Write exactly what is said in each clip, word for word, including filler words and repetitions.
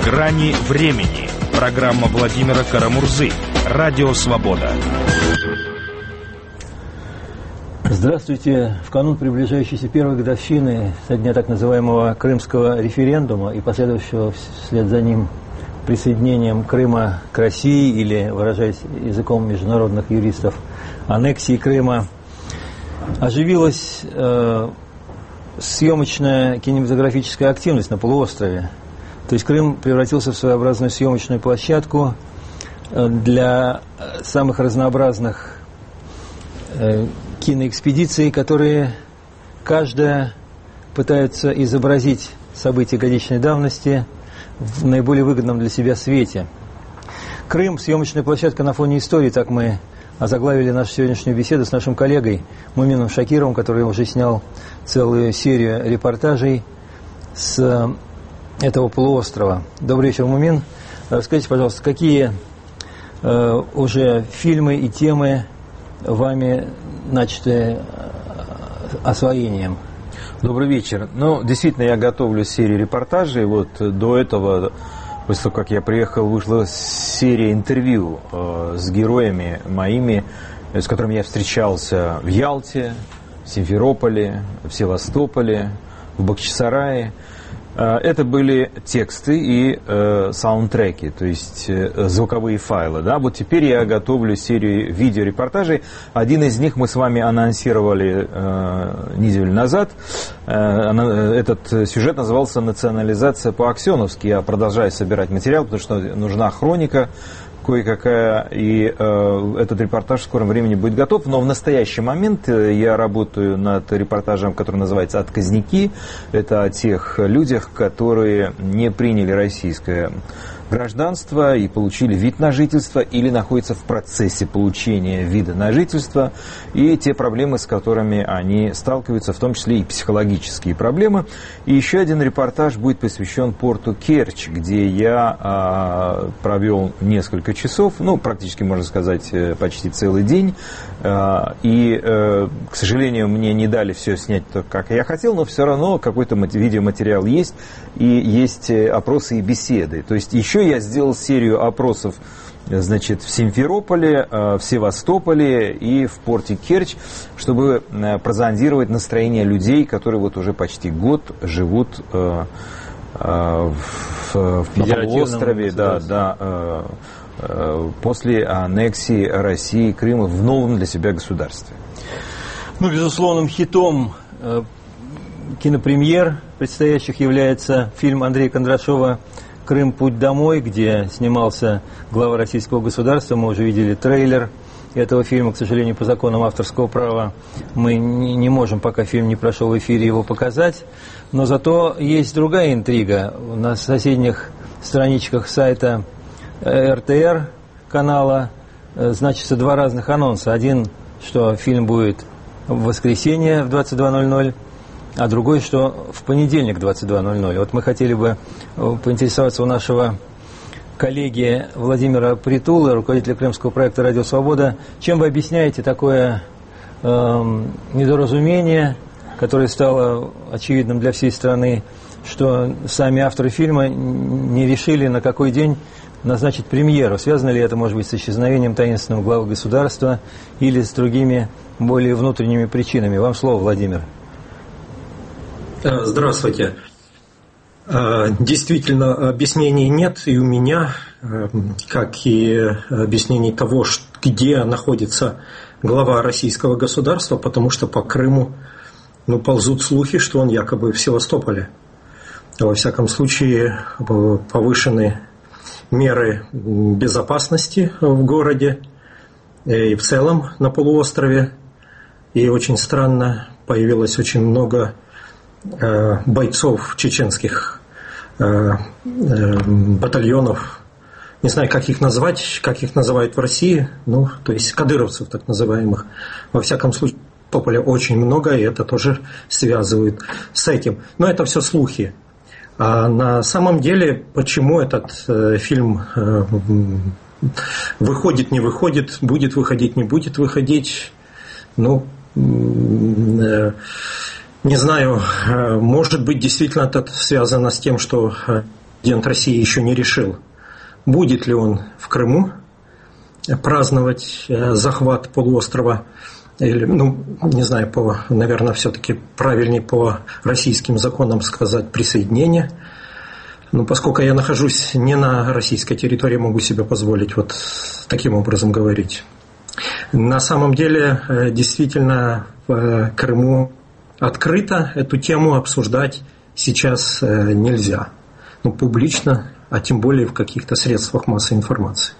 «Грани времени». Программа Владимира Карамурзы. Радио «Свобода». Здравствуйте. В канун приближающейся первой годовщины со дня так называемого Крымского референдума и последующего вслед за ним присоединением Крыма к России, или, выражаясь языком международных юристов, аннексии Крыма, оживилась э, съемочная кинематографическая активность на полуострове. То есть Крым превратился в своеобразную съемочную площадку для самых разнообразных э, киноэкспедиций, которые каждая пытается изобразить события годичной давности в наиболее выгодном для себя свете. Крым – съемочная площадка на фоне истории, так мы озаглавили нашу сегодняшнюю беседу с нашим коллегой Мумином Шакировым, который уже снял целую серию репортажей с этого полуострова. Добрый вечер, Мумин. Расскажите, пожалуйста, какие э, уже фильмы и темы вами начаты освоением? Добрый вечер. Ну, действительно, я готовлю серию репортажей. Вот до этого, после того, как я приехал, вышла серия интервью э, с героями моими, с которыми я встречался в Ялте, в Симферополе, в Севастополе, в Бахчисарае. Это были тексты и э, саундтреки, то есть э, звуковые файлы. Да? Вот теперь я готовлю серию видеорепортажей. Один из них мы с вами анонсировали э, неделю назад. Э, этот сюжет назывался «Национализация по-аксеновски». Я продолжаю собирать материал, потому что нужна хроника кое-какая, и э, этот репортаж в скором времени будет готов. Но в настоящий момент я работаю над репортажем, который называется «Отказники». Это о тех людях, которые не приняли российское гражданство и получили вид на жительство или находятся в процессе получения вида на жительство, и те проблемы, с которыми они сталкиваются, в том числе и психологические проблемы. И еще один репортаж будет посвящен порту Керчь, где я а, провел несколько часов, ну, практически, можно сказать, почти целый день, а, и, а, к сожалению, мне не дали все снять так, как я хотел, но все равно какой-то видеоматериал есть, и есть опросы и беседы. То есть еще я сделал серию опросов, значит, в Симферополе, в Севастополе и в порте Керчь, чтобы прозондировать настроение людей, которые вот уже почти год живут в, в, на полуострове, да, да, после аннексии России Крыма в новом для себя государстве. Ну, безусловным хитом кинопремьер предстоящих является фильм Андрея Кондрашова «Крым. Путь домой», где снимался глава российского государства. Мы уже видели трейлер этого фильма. К сожалению, по законам авторского права мы не можем, пока фильм не прошел в эфире, его показать. Но зато есть другая интрига. На соседних страничках сайта эр тэ эр канала значится два разных анонса. Один, что фильм будет в воскресенье в двадцать два ноль ноль, а другой, что в понедельник в двадцать два ноль ноль. Вот мы хотели бы поинтересоваться у нашего коллеги Владимира Притулы, руководителя крымского проекта «Радио Свобода», чем вы объясняете такое э, недоразумение, которое стало очевидным для всей страны, что сами авторы фильма не решили, на какой день назначить премьеру? Связано ли это, может быть, с исчезновением таинственного главы государства или с другими, более внутренними причинами? Вам слово, Владимир. Здравствуйте. Действительно, объяснений нет и у меня, как и объяснений того, где находится глава российского государства, потому что по Крыму ну, ползут слухи, что он якобы в Севастополе. Во всяком случае, повышены меры безопасности в городе и в целом на полуострове. И очень странно, появилось очень много бойцов чеченских батальонов, не знаю, как их назвать, как их называют в России, ну, то есть кадыровцев так называемых. Во всяком случае, в Тополе очень много, и это тоже связывают с этим. Но это все слухи. А на самом деле, почему этот фильм выходит, не выходит, будет выходить, не будет выходить, ну, не знаю, может быть, действительно это связано с тем, что президент России еще не решил, будет ли он в Крыму праздновать захват полуострова, или, ну, не знаю, по, наверное, все-таки правильнее по российским законам сказать присоединение. Но поскольку я нахожусь не на российской территории, могу себе позволить вот таким образом говорить. На самом деле, действительно, в Крыму открыто эту тему обсуждать сейчас нельзя. Ну, публично, а тем более в каких-то средствах массовой информации.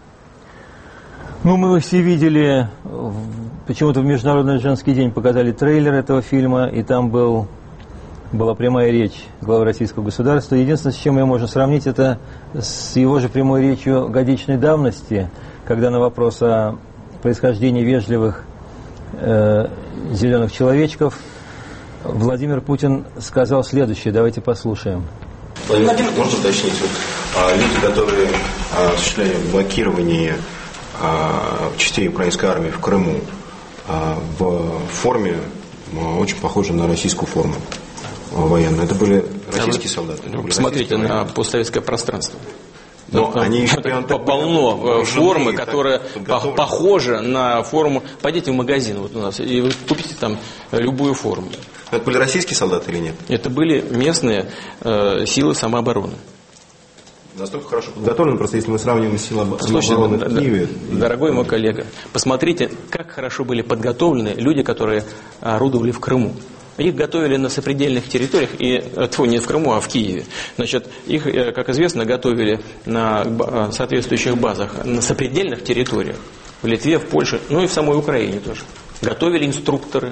Ну, мы все видели, почему-то в Международный женский день показали трейлер этого фильма, и там был, была прямая речь главы российского государства. Единственное, с чем ее можно сравнить, это с его же прямой речью годичной давности, когда на вопрос о происхождении вежливых э, зеленых человечков Владимир Путин сказал следующее. Давайте послушаем. Владимир Владимирович, можно уточнить, вот, а, люди, которые а, осуществляли блокирование а, частей украинской армии в Крыму а, в форме а, очень похожей на российскую форму а, военную, это были российские солдаты? Ну, посмотрите на постсоветское пространство. Но это, они это полно формы, которая так, похожа на форму. Пойдите в магазин вот у нас и вы купите там любую форму. Это были российские солдаты или нет? Это были местные э, силы самообороны. Настолько хорошо подготовлены, просто если мы сравниваем с силами самообороны в Киеве. Дорогой мой коллега, посмотрите, как хорошо были подготовлены люди, которые орудовали в Крыму. Их готовили на сопредельных территориях, и, тьфу, не в Крыму, а в Киеве. Значит, их, как известно, готовили на соответствующих базах, на сопредельных территориях. В Литве, в Польше, ну и в самой Украине тоже. Готовили инструкторы.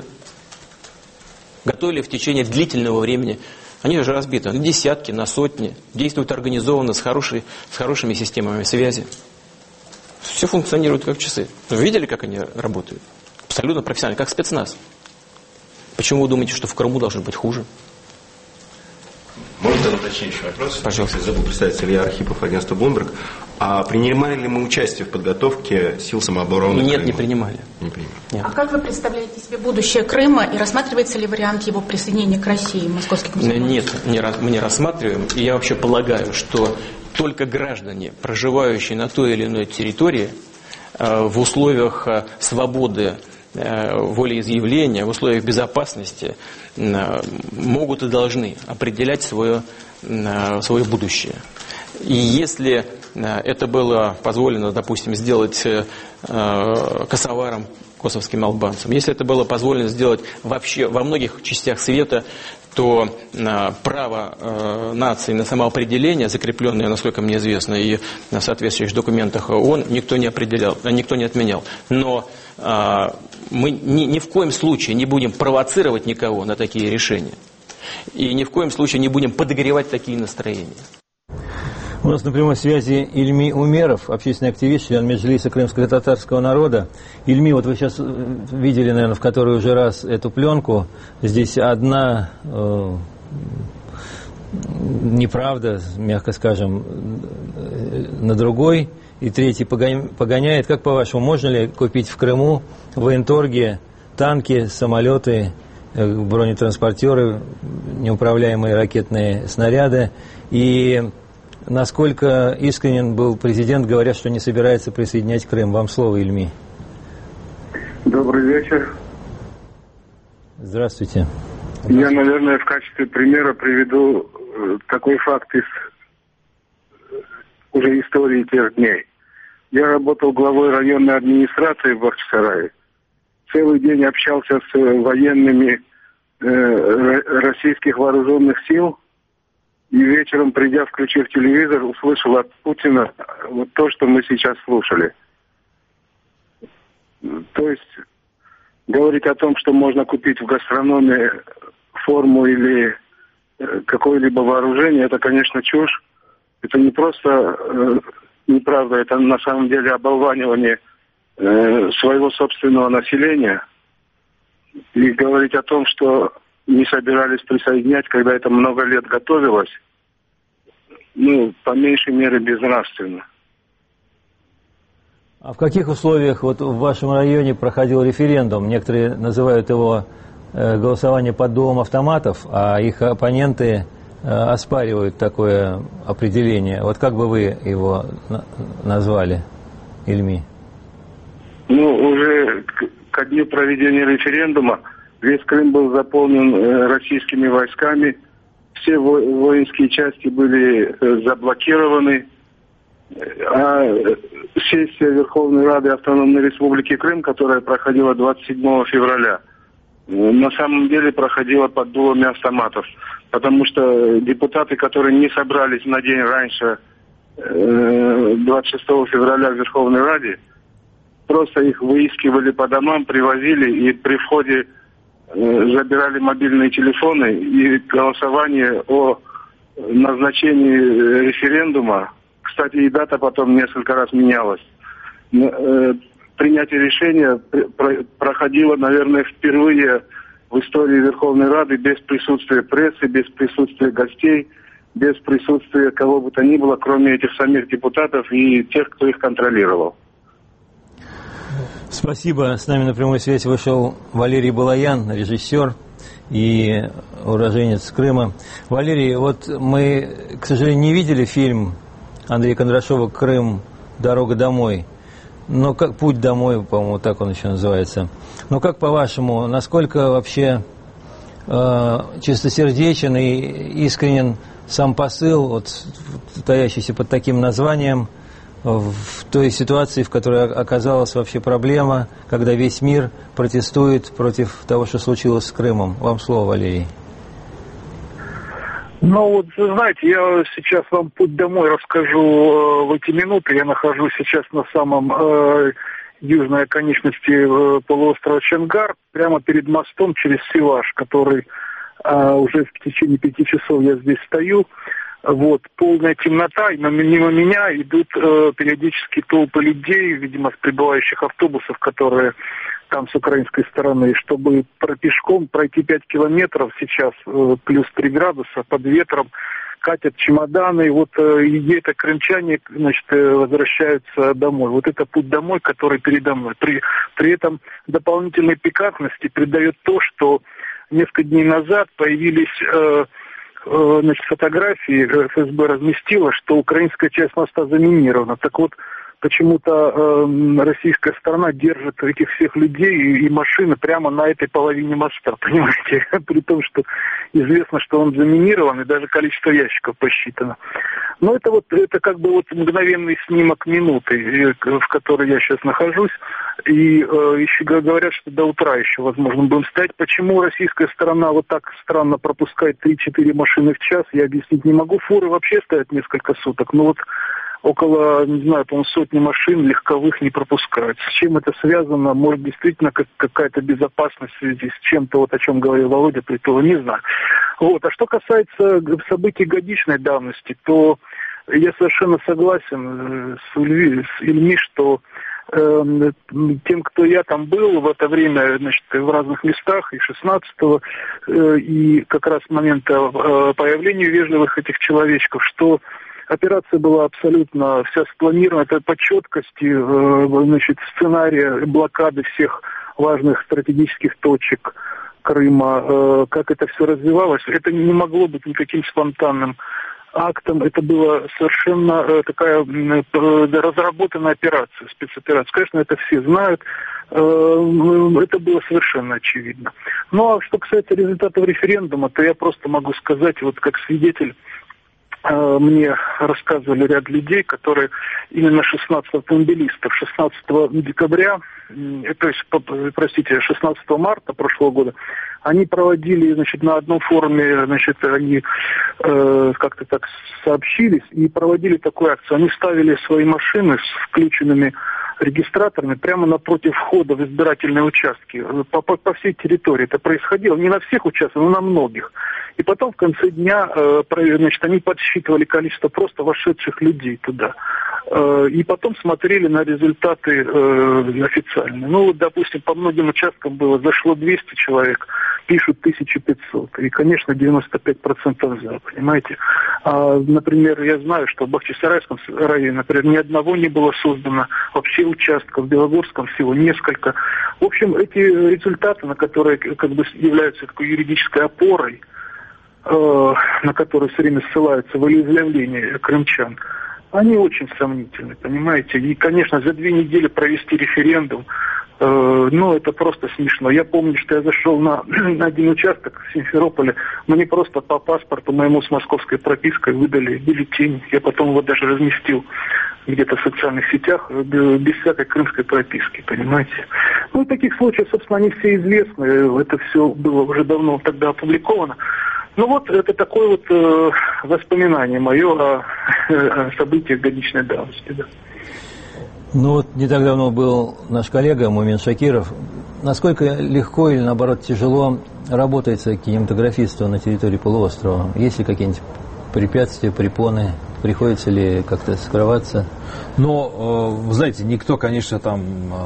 Готовили в течение длительного времени. Они уже разбиты на десятки, на сотни. Действуют организованно, с, хорошей, с хорошими системами связи. Все функционирует как часы. Вы видели, как они работают? Абсолютно профессионально, как спецназ. Почему вы думаете, что в Крыму должно быть хуже? Можно задать уточняющий вопрос? Пожалуйста. Забыл представить, Илья Архипов, агентство Bloomberg. А принимали ли мы участие в подготовке сил самообороны Нет, Крыма? не принимали. Не принимали. Нет. А как вы представляете себе будущее Крыма и рассматривается ли вариант его присоединения к России, Московский комсомольский? Нет, не, мы не рассматриваем. И я вообще полагаю, что только граждане, проживающие на той или иной территории, в условиях свободы волеизъявления, в условиях безопасности могут и должны определять свое, свое будущее. И если это было позволено, допустим, сделать косоварам, косовским албанцам, если это было позволено сделать вообще во многих частях света, то право нации на самоопределение, закрепленное, насколько мне известно, и на соответствующих документах ООН, никто не определял, никто не отменял. Но мы ни, ни в коем случае не будем провоцировать никого на такие решения. И ни в коем случае не будем подогревать такие настроения. У нас на прямой связи Ильми Умеров, общественный активист, член Меджлиса крымско-татарского народа. Ильми, вот вы сейчас видели, наверное, в который уже раз эту пленку. Здесь одна э, неправда, мягко скажем, на другой, и третий погоняет. Как по-вашему, можно ли купить в Крыму в военторге танки, самолеты, бронетранспортеры, неуправляемые ракетные снаряды? И насколько искренен был президент, говоря, что не собирается присоединять Крым? Вам слово, Ильми. Добрый вечер. Здравствуйте. Я, наверное, в качестве примера приведу такой факт из уже истории тех дней. Я работал главой районной администрации в Бахчисарае. Целый день общался с военными э, российских вооруженных сил. И вечером, придя, включив телевизор, услышал от Путина вот то, что мы сейчас слушали. То есть говорить о том, что можно купить в гастрономе форму или какое-либо вооружение, это, конечно, чушь. Это не просто э, неправда, это на самом деле оболванивание э, своего собственного населения. И говорить о том, что не собирались присоединять, когда это много лет готовилось, ну, по меньшей мере, безнравственно. А в каких условиях вот в вашем районе проходил референдум? Некоторые называют его э, голосование под дулом автоматов, а их оппоненты оспаривают такое определение. Вот как бы вы его назвали, Ильми? Ну, уже ко дню проведения референдума весь Крым был заполнен российскими войсками, все воинские части были заблокированы, а сессия Верховной Рады Автономной Республики Крым, которая проходила двадцать седьмого февраля, на самом деле проходила под дулами автоматов, потому что депутаты, которые не собрались на день раньше двадцать шестого февраля в Верховной Раде, просто их выискивали по домам, привозили и при входе забирали мобильные телефоны, и голосование о назначении референдума, кстати, и дата потом несколько раз менялась, принятие решения проходило, наверное, впервые в истории Верховной Рады без присутствия прессы, без присутствия гостей, без присутствия кого бы то ни было, кроме этих самих депутатов и тех, кто их контролировал. Спасибо. С нами на прямой связи вышел Валерий Балаян, режиссер и уроженец Крыма. Валерий, вот мы, к сожалению, не видели фильм Андрея Кондрашова «Крым. Дорога домой». Но как «Путь домой», по-моему, так он еще называется. Но как по-вашему, насколько вообще э, чистосердечен и искренен сам посыл, вот, стоящийся под таким названием, в той ситуации, в которой оказалась вообще проблема, когда весь мир протестует против того, что случилось с Крымом? Вам слово, Валерий. Ну вот, знаете, я сейчас вам «Путь домой» расскажу э, в эти минуты. Я нахожусь сейчас на самом э, южной оконечности э, полуострова Чонгар, прямо перед мостом через Севаш, который э, уже в течение пяти часов я здесь стою. Вот, полная темнота, и мимо меня идут э, периодически толпы людей, видимо, с прибывающих автобусов, которые там с украинской стороны, чтобы пешком пройти пять километров сейчас, э, плюс три градуса, под ветром, катят чемоданы, и вот э, это крымчане, значит, э, возвращаются домой. Вот это «Путь домой», который передо мной. При, при этом дополнительной пикантности придает то, что несколько дней назад появились... Э, Значит, фотографии эф эс бэ разместила, что украинская часть моста заминирована. Так вот, почему-то э, российская сторона держит этих всех людей и, и машины прямо на этой половине моста, понимаете? При том, что известно, что он заминирован, и даже количество ящиков посчитано. Но это вот, это как бы вот мгновенный снимок минуты, в которой я сейчас нахожусь. И э, еще говорят, что до утра еще, возможно, будем стоять. Почему российская сторона вот так странно пропускает три-четыре машины в час, я объяснить не могу. Фуры вообще стоят несколько суток. Но вот около, не знаю, по-моему, сотни машин легковых не пропускают. С чем это связано? Может, действительно как, какая-то безопасность в связи с чем-то, вот о чем говорил Володя, при том, не знаю. Вот. А что касается событий годичной давности, то я совершенно согласен с Ильми, с Ильми, что э, тем, кто я там был в это время, значит, в разных местах, и шестнадцатого, э, и как раз с момента э, появления вежливых этих человечков, что операция была абсолютно вся спланирована, это по четкости, э, значит, сценария блокады всех важных стратегических точек Крыма, э, как это все развивалось, это не могло быть никаким спонтанным актом, это была совершенно э, такая э, разработанная операция, спецоперация. Конечно, это все знают, э, это было совершенно очевидно. Ну, а что касается результатов референдума, то я просто могу сказать, вот как свидетель, э, мне рассказывали ряд людей, которые именно шестнадцатого автомобилистов, шестнадцатого декабря, э, то есть, простите, шестнадцатого марта прошлого года, они проводили, значит, на одном форуме, значит, они э, как-то так сообщились и проводили такую акцию. Они ставили свои машины с включенными регистраторами прямо напротив входа в избирательные участки по, по, по всей территории. Это происходило не на всех участках, но на многих. И потом в конце дня, э, значит, они подсчитывали количество просто вошедших людей туда. Э, и потом смотрели на результаты э, официальные. Ну, вот, допустим, по многим участкам было, зашло двести человек, пишут тысяча пятьсот. И, конечно, девяносто пять процентов за, понимаете. А, например, я знаю, что в Бахчисарайском районе, например, ни одного не было создано вообще участков, в Белогорском всего несколько. В общем, эти результаты, на которые как бы являются такой юридической опорой, на которые все время ссылаются волеизъявления крымчан, они очень сомнительны, понимаете. И, конечно, за две недели провести референдум, э, ну, это просто смешно. Я помню, что я зашел на, на один участок в Симферополе, мне просто по паспорту моему с московской пропиской выдали бюллетень. Я потом его даже разместил где-то в социальных сетях, без всякой крымской прописки, понимаете. Ну, таких случаев, собственно, они все известны. Это все было уже давно тогда опубликовано. Ну вот, это такое вот э, воспоминание мое о, о событиях годичной давности. Да. Ну вот, не так давно был наш коллега Мумин Шакиров. Насколько легко или, наоборот, тяжело работается кинематографисту на территории полуострова? Есть ли какие-нибудь препятствия, препоны? Приходится ли как-то скрываться? Но, вы знаете, никто, конечно, там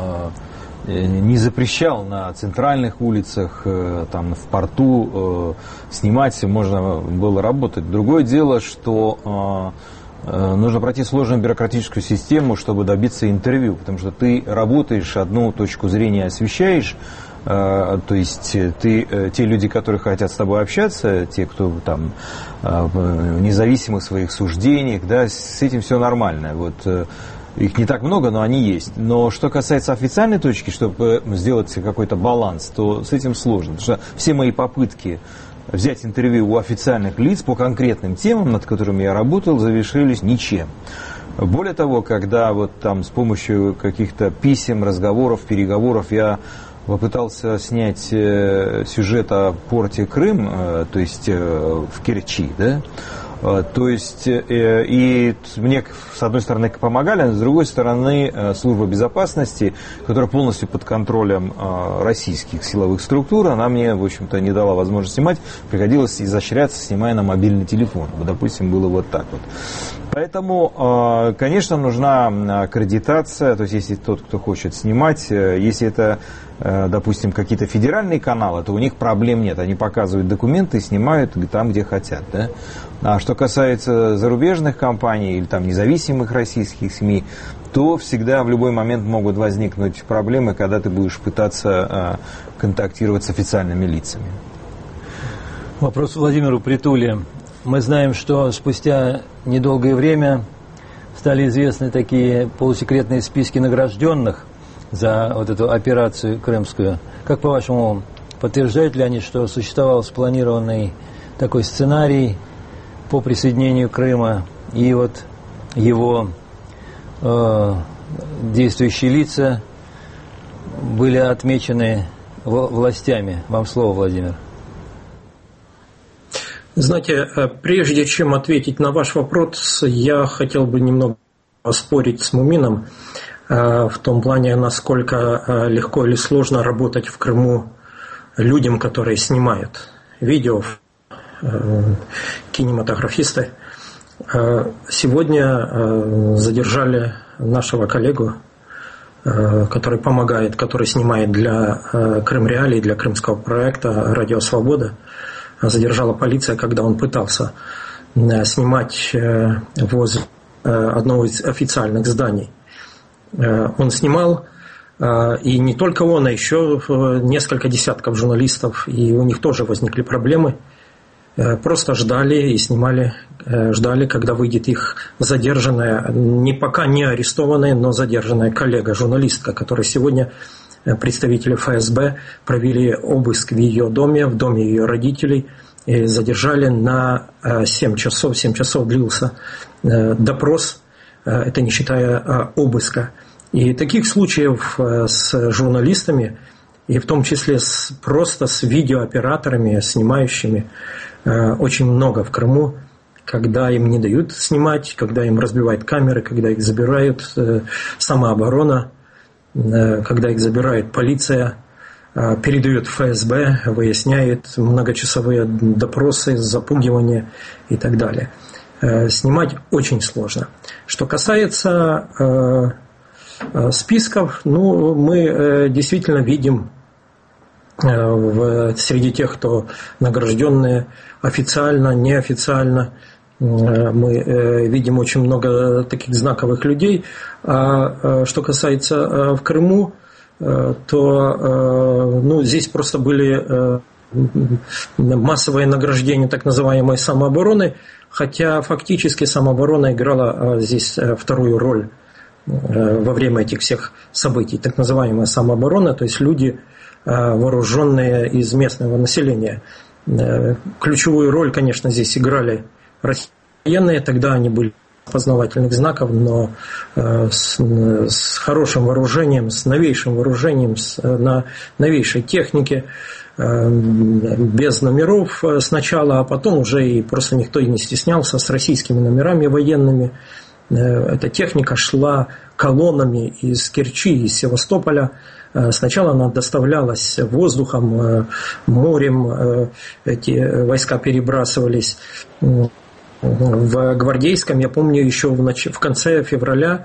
не запрещал на центральных улицах, там, в порту снимать, можно было работать. Другое дело, что нужно пройти сложную бюрократическую систему, чтобы добиться интервью, потому что ты работаешь, одну точку зрения освещаешь, то есть ты, те люди, которые хотят с тобой общаться, те, кто там независимы в своих суждениях, да, с этим все нормально. Вот, их не так много, но они есть. Но что касается официальной точки, чтобы сделать какой-то баланс, то с этим сложно. Потому что все мои попытки взять интервью у официальных лиц по конкретным темам, над которыми я работал, завершились ничем. Более того, когда вот там с помощью каких-то писем, разговоров, переговоров я попытался снять сюжет о порте Крым, то есть в Керчи, да, то есть и мне с одной стороны помогали, а с другой стороны служба безопасности, которая полностью под контролем российских силовых структур, она мне, в общем-то, не дала возможности снимать, приходилось изощряться, снимая на мобильный телефон. Вот, допустим, было вот так вот. Поэтому, конечно, нужна аккредитация, то есть если тот, кто хочет снимать, если это, допустим, какие-то федеральные каналы, то у них проблем нет, они показывают документы и снимают там, где хотят, да? А что касается зарубежных компаний или там независимых российских СМИ, то всегда в любой момент могут возникнуть проблемы, когда ты будешь пытаться контактировать с официальными лицами. Вопрос Владимиру Притуле. Мы знаем, что спустя недолгое время стали известны такие полусекретные списки награжденных за вот эту операцию крымскую. Как, по-вашему, подтверждают ли они, что существовал спланированный такой сценарий по присоединению Крыма, и вот его э, действующие лица были отмечены властями? Вам слово, Владимир. Знаете, прежде чем ответить на ваш вопрос, я хотел бы немного поспорить с Мумином в том плане, насколько легко или сложно работать в Крыму людям, которые снимают видео, кинематографисты. Сегодня задержали нашего коллегу, который помогает, который снимает для Крым Реалий, для крымского проекта «Радио Свобода». Задержала полиция, когда он пытался снимать возле одного из официальных зданий. Он снимал, и не только он, а еще несколько десятков журналистов, и у них тоже возникли проблемы. Просто ждали и снимали, ждали, когда выйдет их задержанная, не пока не арестованная, но задержанная коллега-журналистка, которая сегодня представители эф эс бэ провели обыск в ее доме, в доме ее родителей, и задержали на семь часов. семь часов длился допрос, это не считая обыска. И таких случаев с журналистами, и в том числе с, просто с видеооператорами, снимающими, очень много в Крыму, когда им не дают снимать, когда им разбивают камеры, когда их забирают, самооборона, когда их забирает полиция, передают в эф эс бэ, выясняет многочасовые допросы, запугивания и так далее. Снимать очень сложно. Что касается списков, ну, мы действительно видим в, среди тех, кто награжденные официально, неофициально, мы видим очень много таких знаковых людей. А что касается в Крыму, то ну, здесь просто были массовое награждение так называемой самообороны, хотя фактически самооборона играла здесь вторую роль во время этих всех событий. Так называемая самооборона, то есть люди, вооруженные из местного населения. Ключевую роль, конечно, здесь играли военные, тогда они были опознавательных знаков, но с, с хорошим вооружением, с новейшим вооружением, с, на новейшей технике, без номеров сначала, а потом уже и просто никто и не стеснялся, с российскими номерами военными. Эта техника шла колоннами из Керчи, из Севастополя. Сначала она доставлялась воздухом, морем, эти войска перебрасывались. В Гвардейском, я помню, еще в, нач... в конце февраля,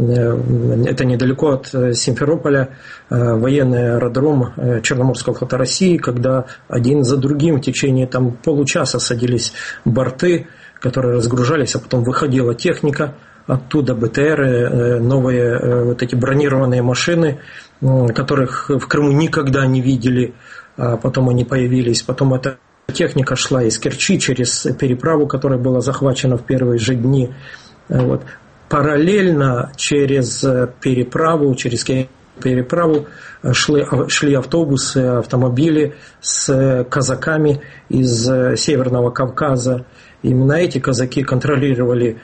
это недалеко от Симферополя, военный аэродром Черноморского флота России, когда один за другим в течение там, получаса садились борты, которые разгружались, а потом выходила техника, оттуда БТРы, новые вот эти бронированные машины, которых в Крыму никогда не видели, а потом они появились, потом это техника шла из Керчи через переправу, которая была захвачена в первые же дни. Вот. Параллельно через переправу, через переправу шли, шли автобусы, автомобили с казаками из Северного Кавказа. Именно эти казаки контролировали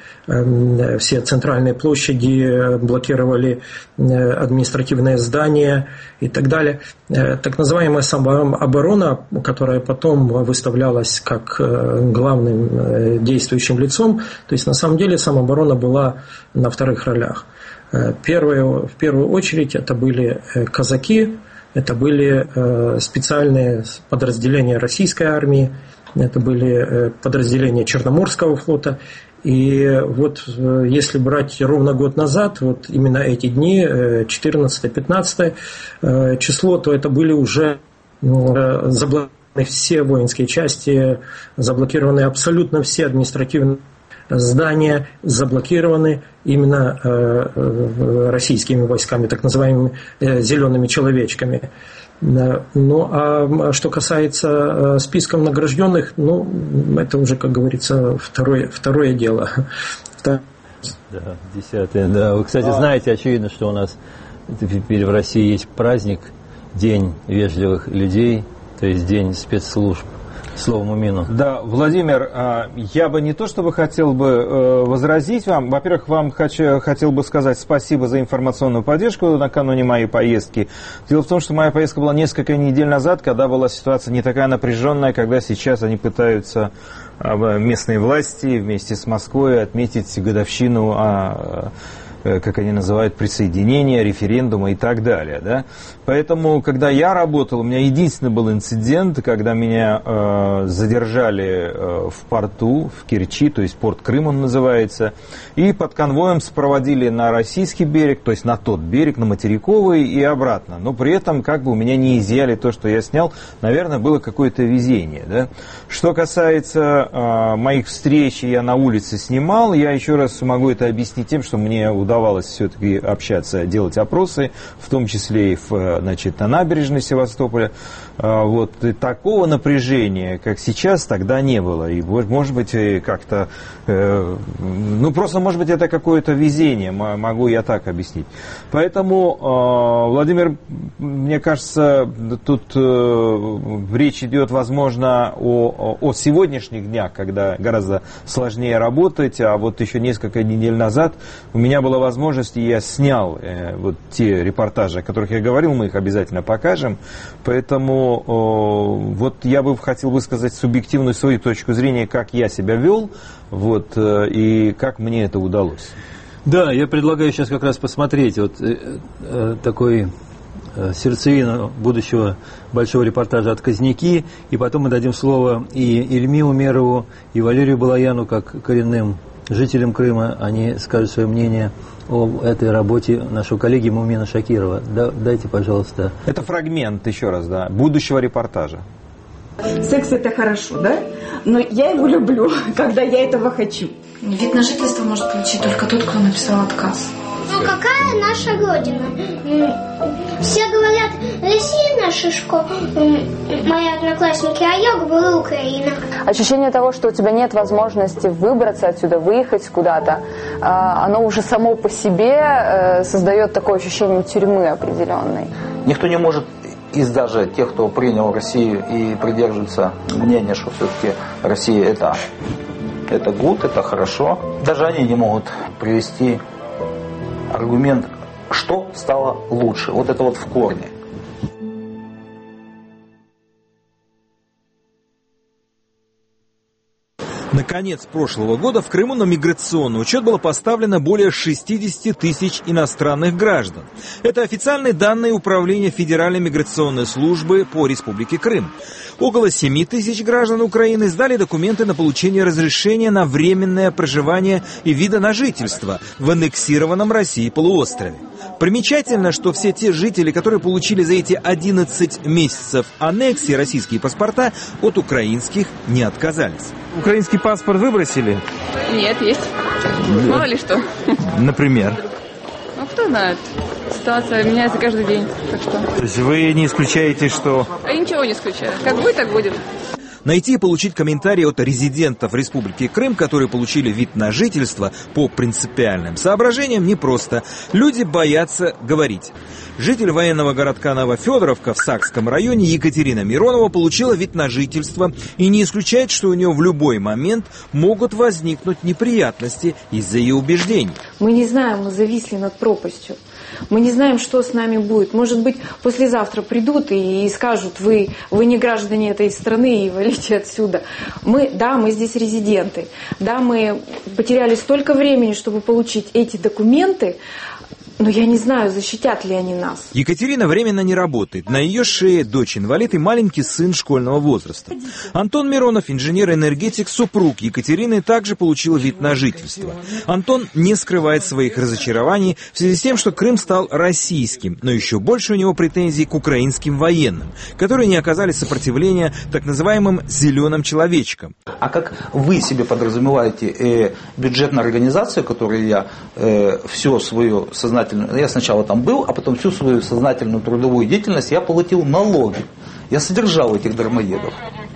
все центральные площади, блокировали административные здания и так далее. Так называемая самооборона, которая потом выставлялась как главным действующим лицом, то есть на самом деле самооборона была на вторых ролях. Первые, в первую очередь это были казаки, это были специальные подразделения российской армии, это были подразделения Черноморского флота. И вот если брать ровно год назад, вот именно эти дни, четырнадцатое-пятнадцатое число, то это были уже заблокированы все воинские части, заблокированы абсолютно все административные здания, заблокированы именно российскими войсками, так называемыми зелеными человечками. Ну, а что касается списков награжденных, ну, это уже, как говорится, второе, второе дело. Да, десятое, да. Вы, кстати, знаете, очевидно, что у нас теперь в России есть праздник, День вежливых людей, то есть День спецслужб. Слово Мумину. Да, Владимир, я бы не то чтобы хотел бы возразить вам. Во-первых, вам хочу, хотел бы сказать спасибо за информационную поддержку накануне моей поездки. Дело в том, что моя поездка была несколько недель назад, когда была ситуация не такая напряженная, когда сейчас они пытаются, местные власти вместе с Москвой, отметить годовщину а, как они называют, присоединения, референдума и так далее. Да? Поэтому, когда я работал, у меня единственный был инцидент, когда меня э, задержали э, в порту, в Керчи, то есть порт Крым он называется, и под конвоем сопроводили на российский берег, то есть на тот берег, на материковый и обратно. Но при этом как бы у меня не изъяли то, что я снял. Наверное, было какое-то везение. Да? Что касается э, моих встреч, я на улице снимал, я еще раз могу это объяснить тем, что мне удавалось все-таки общаться, делать опросы, в том числе и в, значит, на набережной Севастополя. Вот. И такого напряжения, как сейчас, тогда не было. И, может быть, как-то... Ну, просто, может быть, это какое-то везение, могу я так объяснить. Поэтому, Владимир, мне кажется, тут речь идет, возможно, о, о сегодняшних днях, когда гораздо сложнее работать, а вот еще несколько недель назад у меня была возможность, и я снял вот те репортажи, о которых я говорил, мы их обязательно покажем. Поэтому вот я бы хотел высказать субъективную свою точку зрения, как я себя вел, вот, и как мне это удалось. Да, я предлагаю сейчас как раз посмотреть вот э, такой э, сердцевину будущего большого репортажа «Отказники», и потом мы дадим слово и Ильме Умерову, и Валерию Балаяну, как коренным жителям Крыма. Они скажут свое мнение о этой работе нашего коллеги Мумина Шакирова. Да, дайте, пожалуйста. Это фрагмент, еще раз, да, будущего репортажа. Секс – это хорошо, да? Но я его люблю, когда я этого хочу. Вид на жительство может получить только тот, кто написал отказ. Ну какая наша родина? Все говорят, Россия наша школа, мои одноклассники, а я говорю Украина. Ощущение того, что у тебя нет возможности выбраться отсюда, выехать куда-то, оно уже само по себе создает такое ощущение тюрьмы определенной. Никто не может из даже тех, кто принял Россию и придерживается мнения, что все-таки Россия это, это good, это хорошо, даже они не могут привести аргумент, что стало лучше. Вот это вот в корне. Наконец прошлого года в Крыму на миграционный учет было поставлено более шестьдесят тысяч иностранных граждан. Это официальные данные Управления Федеральной миграционной службы по Республике Крым. Около семи тысяч граждан Украины сдали документы на получение разрешения на временное проживание и вида на жительство в аннексированном Россией полуострове. Примечательно, что все те жители, которые получили за эти одиннадцать месяцев аннексии российские паспорта, от украинских не отказались. Украинский паспорт выбросили? Нет, есть. Мало ли что. Например? Ну, кто знает. Ситуация меняется каждый день. Так что... То есть вы не исключаете, что... А я ничего не исключаю. Как будет, так будет. Найти и получить комментарии от резидентов Республики Крым, которые получили вид на жительство по принципиальным соображениям, непросто. Люди боятся говорить. Житель военного городка Новофедоровка в Сакском районе Екатерина Миронова получила вид на жительство и не исключает, что у нее в любой момент могут возникнуть неприятности из-за ее убеждений. Мы не знаем, мы зависли над пропастью. Мы не знаем, что с нами будет. Может быть, послезавтра придут и, и скажут, вы, вы не граждане этой страны и валите отсюда. Мы, да, мы здесь резиденты. Да, мы потеряли столько времени, чтобы получить эти документы. Но я не знаю, защитят ли они нас. Екатерина временно не работает. На ее шее дочь-инвалид и маленький сын школьного возраста. Антон Миронов, инженер-энергетик, супруг Екатерины, также получил вид на жительство. Антон не скрывает своих разочарований в связи с тем, что Крым стал российским, но еще больше у него претензий к украинским военным, которые не оказали сопротивления так называемым «зеленым человечкам». А как вы себе подразумеваете э, бюджетную организацию, которую я э, все свое сознательное, я сначала там был, а потом всю свою сознательную трудовую деятельность я платил налоги. Я содержал этих дармоедов.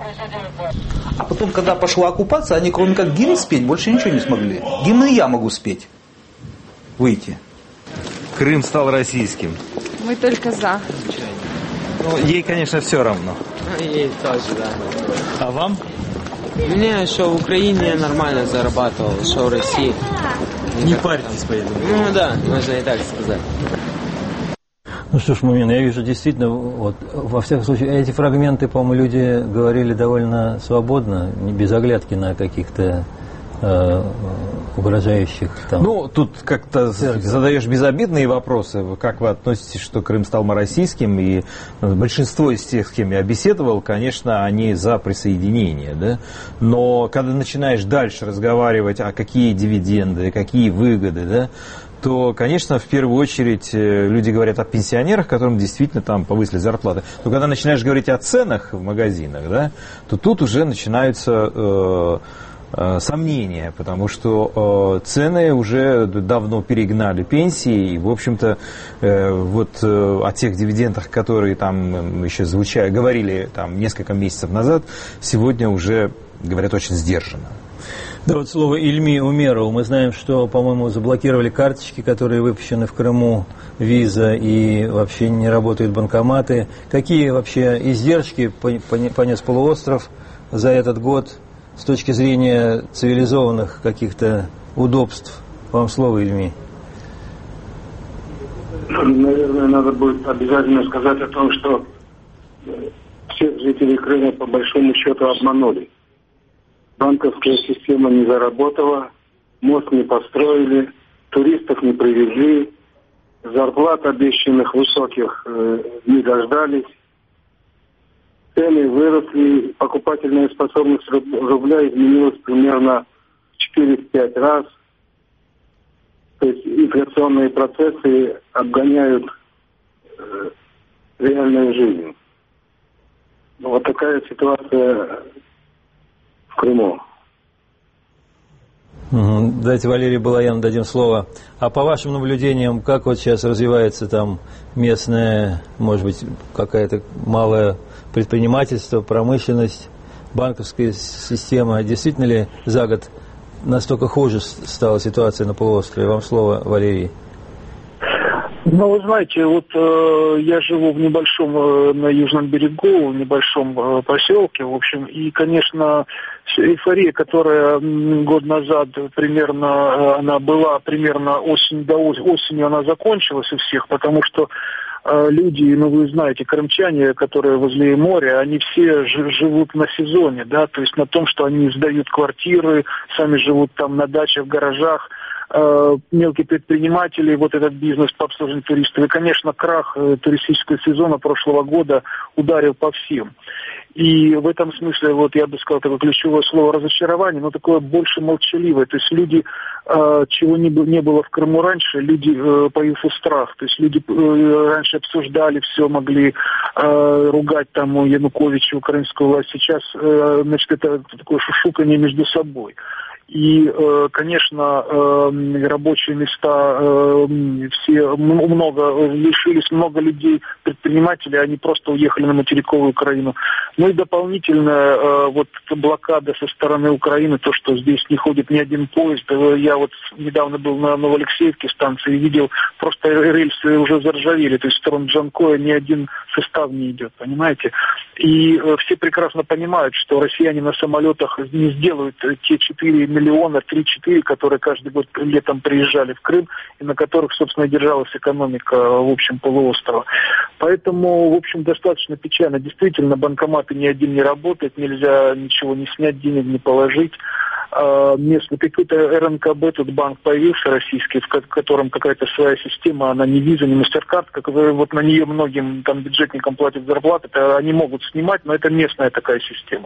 А потом, когда пошла оккупация, они кроме как гимн спеть больше ничего не смогли. Гимн и я могу спеть. Выйти. Крым стал российским. Мы только за. Ну, ей, конечно, все равно. Ей тоже, да. А вам? Мне что в Украине нормально зарабатывал, что в России. Не парьтесь, поэтому. Ну да, можно и так сказать. Ну что ж, Мумин, я вижу действительно, вот, во всяком случае, эти фрагменты, по-моему, люди говорили довольно свободно, не без оглядки на каких-то э, угрожающих там... Ну, тут как-то задаешь безобидные вопросы, как вы относитесь, что Крым стал российским, и большинство из тех, с кем я беседовал, конечно, они за присоединение, да, но когда начинаешь дальше разговаривать, а какие дивиденды, какие выгоды, да, то, конечно, в первую очередь люди говорят о пенсионерах, которым действительно там повысили зарплаты. Но когда начинаешь говорить о ценах в магазинах, да, то тут уже начинаются э, э, сомнения, потому что э, цены уже давно перегнали пенсии, и, в общем-то, э, вот э, о тех дивидендах, которые там еще звучали, говорили там несколько месяцев назад, сегодня уже говорят очень сдержанно. Да, вот слово Ильми Умеров. Мы знаем, что, по-моему, заблокировали карточки, которые выпущены в Крыму, виза, и вообще не работают банкоматы. Какие вообще издержки понес полуостров за этот год с точки зрения цивилизованных каких-то удобств? Вам слово, Ильми. Наверное, надо будет обязательно сказать о том, что всех жителей Крыма по большому счету обманули. Банковская система не заработала, мост не построили, туристов не привезли, зарплат обещанных высоких э, не дождались, цены выросли, покупательная способность рубля изменилась примерно в четыре-пять раз. То есть инфляционные процессы обгоняют э, реальную жизнь. Вот такая ситуация в Крыму. Угу. Дайте Валерию Балаяну дадим слово. А по вашим наблюдениям, как вот сейчас развивается там местное, может быть, какая-то малое предпринимательство, промышленность, банковская система? Действительно ли за год настолько хуже стала ситуация на полуострове? Вам слово, Валерий. Ну, вы знаете, вот э, я живу в небольшом, э, на южном берегу, в небольшом э, поселке, в общем, и, конечно, эйфория, которая год назад примерно, э, она была примерно осень, до ос- осенью она закончилась у всех, потому что э, люди, ну, вы знаете, крымчане, которые возле моря, они все ж- живут на сезоне, да, то есть на том, что они сдают квартиры, сами живут там на дачах, в гаражах, мелкие предприниматели, вот этот бизнес по обслуживанию туристов. И, конечно, крах туристического сезона прошлого года ударил по всем. И в этом смысле, вот я бы сказал, такое ключевое слово разочарование, но такое больше молчаливое. То есть люди, чего не было в Крыму раньше, люди, появился страх. То есть люди раньше обсуждали все, могли ругать там Януковича, украинскую власть. Сейчас, значит, это такое шушукание между собой. И, конечно, рабочие места все много лишились, много людей, предпринимателей, они просто уехали на материковую Украину. Ну и дополнительно вот блокада со стороны Украины, то, что здесь не ходит ни один поезд. Я вот недавно был на Новоалексеевке станции и видел, просто рельсы уже заржавели, то есть в сторону Джанкоя ни один состав не идет, понимаете? И все прекрасно понимают, что россияне на самолетах не сделают те четыре миллиона, три-четыре, которые каждый год летом приезжали в Крым, и на которых, собственно, держалась экономика, в общем, полуострова. Поэтому, в общем, достаточно печально. Действительно, банкоматы ни один не работает, нельзя ничего не снять, денег не положить. Местный какой-то эр эн ка бэ, тут банк появился российский, в котором какая-то своя система, она не виза, не мастеркард, вот на нее многим там бюджетникам платят зарплаты, это они могут снимать, но это местная такая система.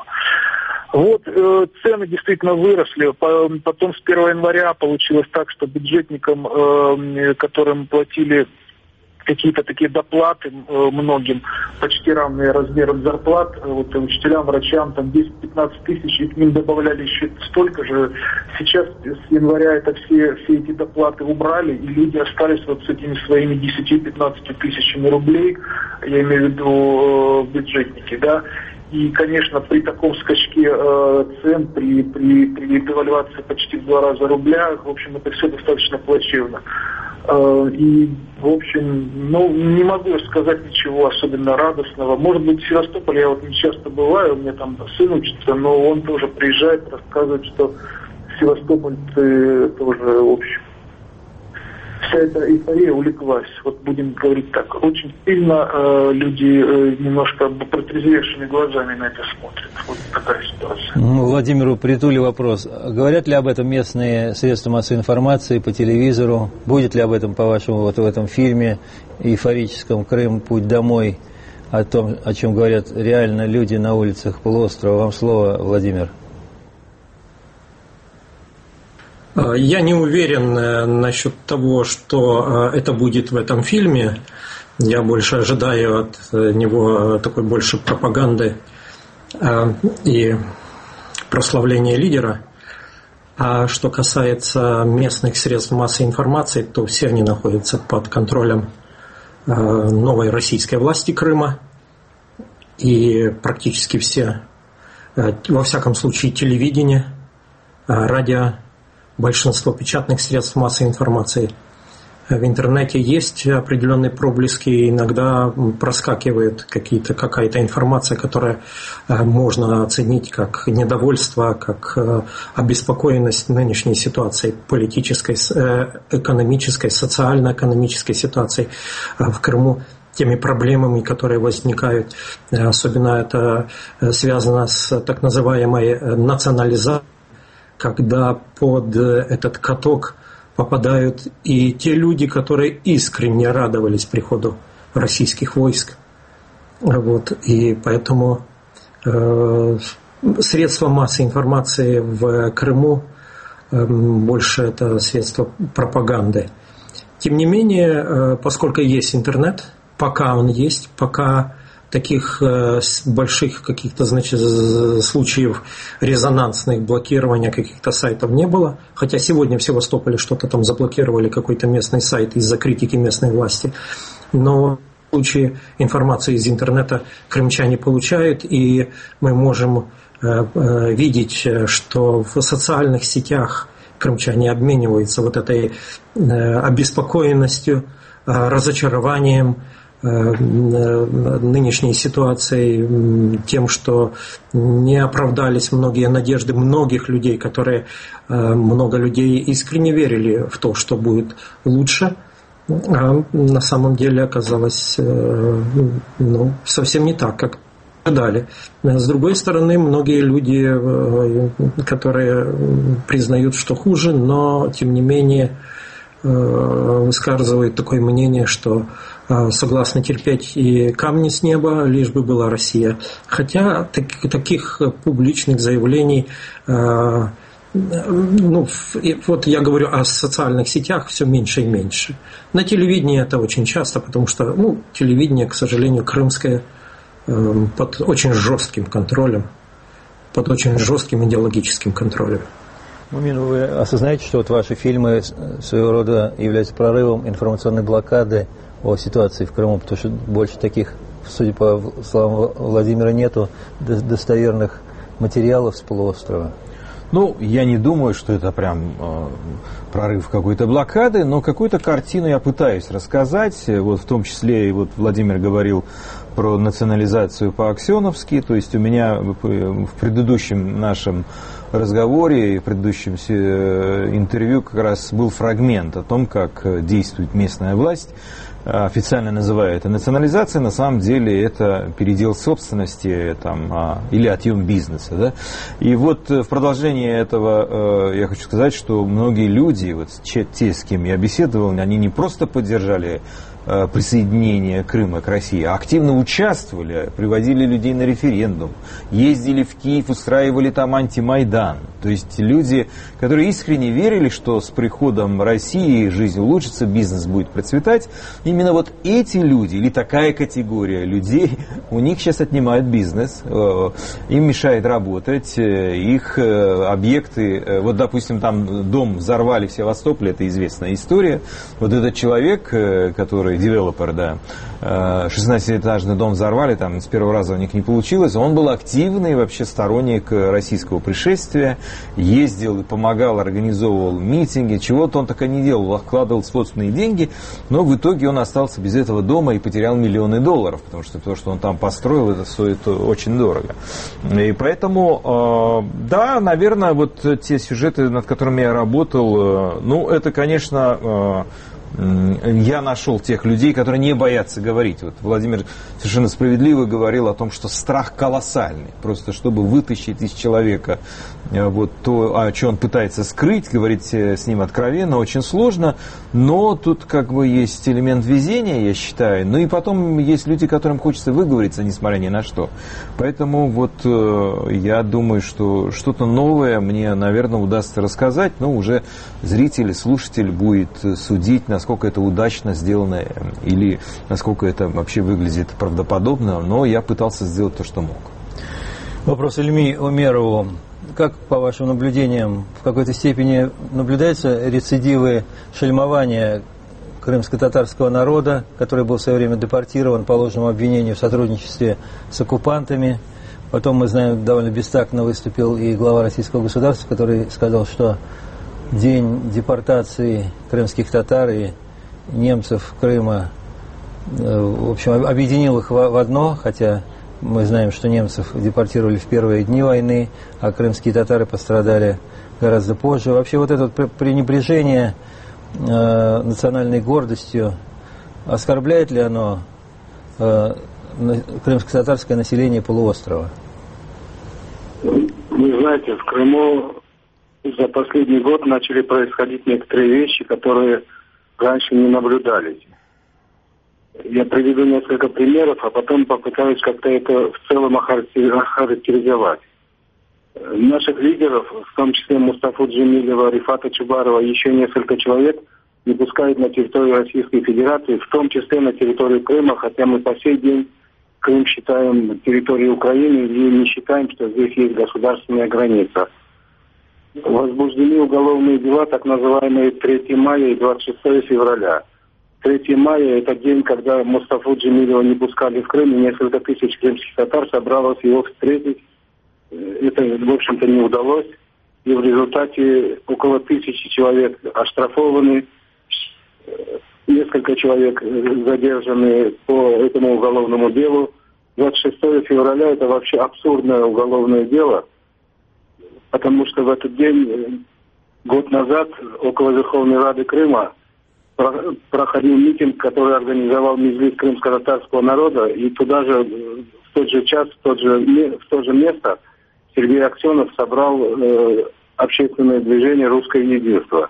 Вот э, цены действительно выросли. Потом с первого января получилось так, что бюджетникам, э, которым платили какие-то такие доплаты э, многим, почти равные размерам зарплат, вот учителям, врачам, там десять-пятнадцать тысяч, и к ним добавляли еще столько же. Сейчас с января это все, все эти доплаты убрали, и люди остались вот с этими своими десять-пятнадцать тысячами рублей, я имею в виду э, бюджетники, да. И, конечно, при таком скачке э, цен, при, при, при девальвации почти в два раза рубля, в общем, это все достаточно плачевно. Э, и, в общем, ну, не могу сказать ничего особенно радостного. Может быть, в Севастополе я вот не часто бываю, у меня там сын учится, но он тоже приезжает, рассказывает, что севастопольцы тоже, в общем, вся эта эйфория улеглась. Вот будем говорить так. Очень сильно э, люди э, немножко протрезвевшими глазами на это смотрят. Вот такая ситуация. Ну, Владимиру Притуле вопрос. Говорят ли об этом местные средства массовой информации по телевизору? Будет ли об этом, по-вашему, вот в этом фильме эйфорическом «Крым. Путь домой», о том, о чем говорят реально люди на улицах полуострова? Вам слово, Владимир. Я не уверен насчет того, что это будет в этом фильме. Я больше ожидаю от него такой больше пропаганды и прославления лидера. А что касается местных средств массовой информации, то все они находятся под контролем новой российской власти Крыма. И практически все, во всяком случае, телевидение, радио, большинство печатных средств массовой информации. В интернете есть определенные проблески, иногда проскакивает какие-то, какая-то информация, которая можно оценить как недовольство, как обеспокоенность нынешней ситуацией, политической, экономической, социально-экономической ситуацией в Крыму, теми проблемами, которые возникают. Особенно это связано с так называемой национализацией, когда под этот каток попадают и те люди, которые искренне радовались приходу российских войск. Вот. И поэтому э, средства массовой информации в Крыму э, больше это средства пропаганды. Тем не менее, э, поскольку есть интернет, пока он есть, пока таких больших каких-то, значит, случаев резонансных блокирования каких-то сайтов не было. Хотя сегодня в Севастополе что-то там заблокировали, какой-то местный сайт из-за критики местной власти. Но в случае информации из интернета крымчане получают, и мы можем видеть, что в социальных сетях крымчане обмениваются вот этой обеспокоенностью, разочарованием нынешней ситуацией, тем, что не оправдались многие надежды многих людей, которые, много людей искренне верили в то, что будет лучше, а на самом деле оказалось ну, совсем не так, как ожидали. С другой стороны, многие люди, которые признают, что хуже, но тем не менее высказывают такое мнение, что согласны терпеть и камни с неба, лишь бы была Россия. Хотя так, таких публичных заявлений, ну, вот я говорю о социальных сетях, все меньше и меньше. На телевидении это очень часто, потому что ну, телевидение, к сожалению, крымское, под очень жестким контролем, под очень жестким идеологическим контролем. Мумин, вы осознаете, что вот ваши фильмы своего рода являются прорывом информационной блокады о ситуации в Крыму, потому что больше таких, судя по словам Владимира, нету достоверных материалов с полуострова? Ну, я не думаю, что это прям э, прорыв какой-то блокады, но какую-то картину я пытаюсь рассказать. Вот в том числе, и вот Владимир говорил про национализацию по-аксеновски, то есть у меня в предыдущем нашем разговоре и в предыдущем интервью как раз был фрагмент о том, как действует местная власть. Официально называют это национализацией, на самом деле это передел собственности там, или отъем бизнеса. Да? И вот в продолжение этого я хочу сказать, что многие люди, вот те, с кем я беседовал, они не просто поддержали присоединение Крыма к России, а активно участвовали, приводили людей на референдум, ездили в Киев, устраивали там антимайдан. То есть люди, которые искренне верили, что с приходом России жизнь улучшится, бизнес будет процветать, именно вот эти люди, или такая категория людей, у них сейчас отнимают бизнес, им мешает работать, их объекты, вот допустим там дом взорвали в Севастополе, это известная история, вот этот человек, который девелопер, да, шестнадцатиэтажный дом взорвали, там с первого раза у них не получилось, он был активный вообще сторонник российского пришествия, ездил и помогал, организовывал митинги, чего-то он так и не делал, вкладывал собственные деньги, но в итоге он остался без этого дома и потерял миллионы долларов, потому что то, что он там построил, это стоит очень дорого. И поэтому, да, наверное, вот те сюжеты, над которыми я работал, ну, это, конечно, я нашел тех людей, которые не боятся говорить. Вот Владимир совершенно справедливо говорил о том, что страх колоссальный. Просто чтобы вытащить из человека вот то, о чем он пытается скрыть, говорить с ним откровенно, очень сложно. Но тут как бы есть элемент везения, я считаю. Ну и потом есть люди, которым хочется выговориться, несмотря ни на что. Поэтому вот я думаю, что что-то новое мне, наверное, удастся рассказать. Но уже зритель, слушатель будет судить, насколько это удачно сделано или насколько это вообще выглядит правдоподобно, но я пытался сделать то, что мог. Вопрос Ильми Умерову. Как, по вашим наблюдениям, в какой-то степени наблюдаются рецидивы шельмования крымско-татарского народа, который был в свое время депортирован по ложному обвинению в сотрудничестве с оккупантами? Потом, мы знаем, довольно бестактно выступил и глава российского государства, который сказал, что день депортации крымских татар и немцев Крыма, в общем, объединил их в одно, хотя мы знаем, что немцев депортировали в первые дни войны, а крымские татары пострадали гораздо позже. Вообще вот это пренебрежение э, национальной гордостью, оскорбляет ли оно э, крымско-татарское население полуострова? Вы знаете, в Крыму за последний год начали происходить некоторые вещи, которые раньше не наблюдались. Я приведу несколько примеров, а потом попытаюсь как-то это в целом охарактеризовать. Наших лидеров, в том числе Мустафу Джемилева, Рифата Чубарова, еще несколько человек не пускают на территорию Российской Федерации, в том числе на территорию Крыма, хотя мы по сей день Крым считаем территорией Украины и не считаем, что здесь есть государственная граница. Возбуждены уголовные дела, так называемые третьего мая и двадцать шестого февраля. третьего мая – это день, когда Мустафу Джемилева не пускали в Крым, и несколько тысяч крымских татар собралось его встретить. Это, в общем-то, не удалось. И в результате около тысячи человек оштрафованы, несколько человек задержаны по этому уголовному делу. двадцать шестого февраля – это вообще абсурдное уголовное дело, потому что в этот день, год назад, около Верховной Рады Крыма, проходил митинг, который организовал Меджлис крымско-татарского народа, и туда же, в тот же час, в, тот же, в то же место Сергей Аксенов собрал э, общественное движение «Русское единство».